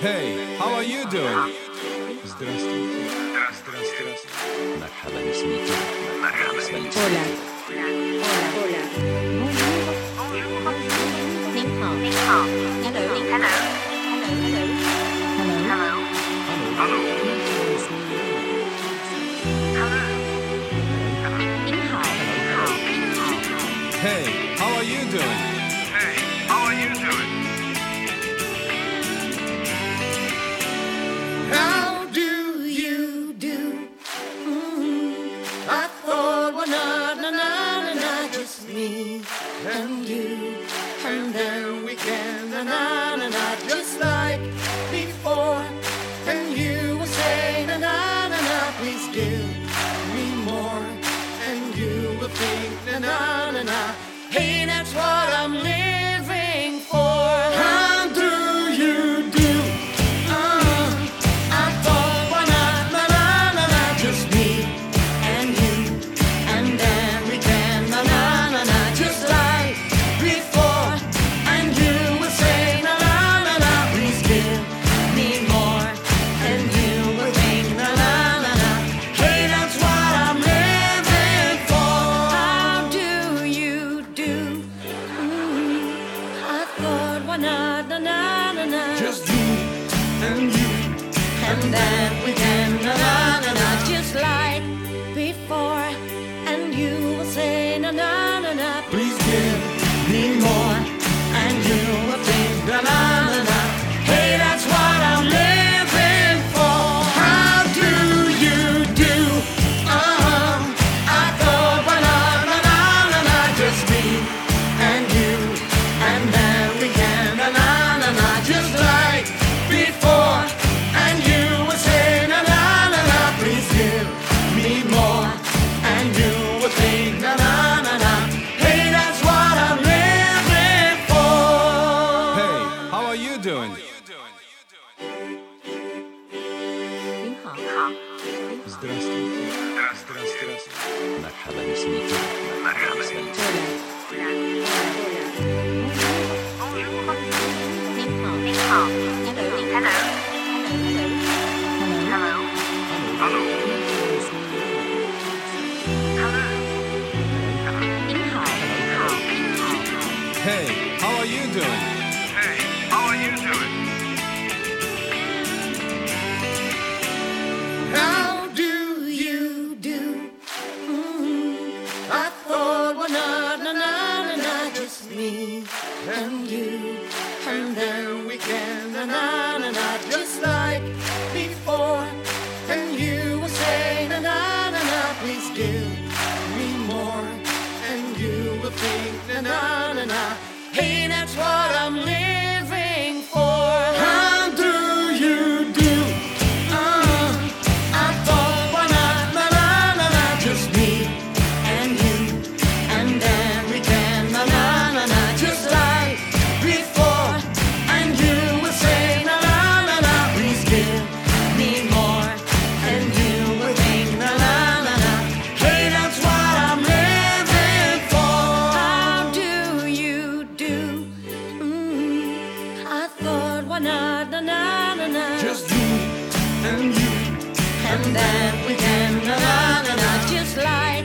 Hey, how are you doing? Здравствуйте. Здравствуйте. مرحبا اسمي كذا. مرحبا اسمي Hola. Hola. Hola. 您好。Hello. 您好。 Hey, how are you doing? How do you do? I thought, well, not just me and you, and then we can, just like before. And you will say, please give me more. And you will think, hey, that's what I'm living for. How do you do? I thought, why not, just me and you, and then we can, just like before. And you will say, please give me more. And you will think, hey, that's what I'm living for. How do you do? I thought, why not, just me and you. And then we can, just like before. And you will say, please give me more. And you will think, hey, that's what I'm living for. How do you do? I thought, why not, just me and you. And then we can, just like before. And you will say, please give me more. And you will think, hey, that's what I'm living for. Hey, how are you doing? 您好。 Здравствуйте. Здравствуйте. مرحبا اسمي كذا. مرحبا اسمي Hola. 您好。您好。 Hey, how are you doing? How do you do? I thought, well, not just me and you, and then we can, just like before. And you will say, please give me more. And you will think, hey, that's what I'm living for. How do you do? I thought, why not, just me and you. And then we can, just like before. And you will say, please give me more. And you will think, hey, that's what I'm living for. How do you do? I thought, why not, just me and you. And then we can, just like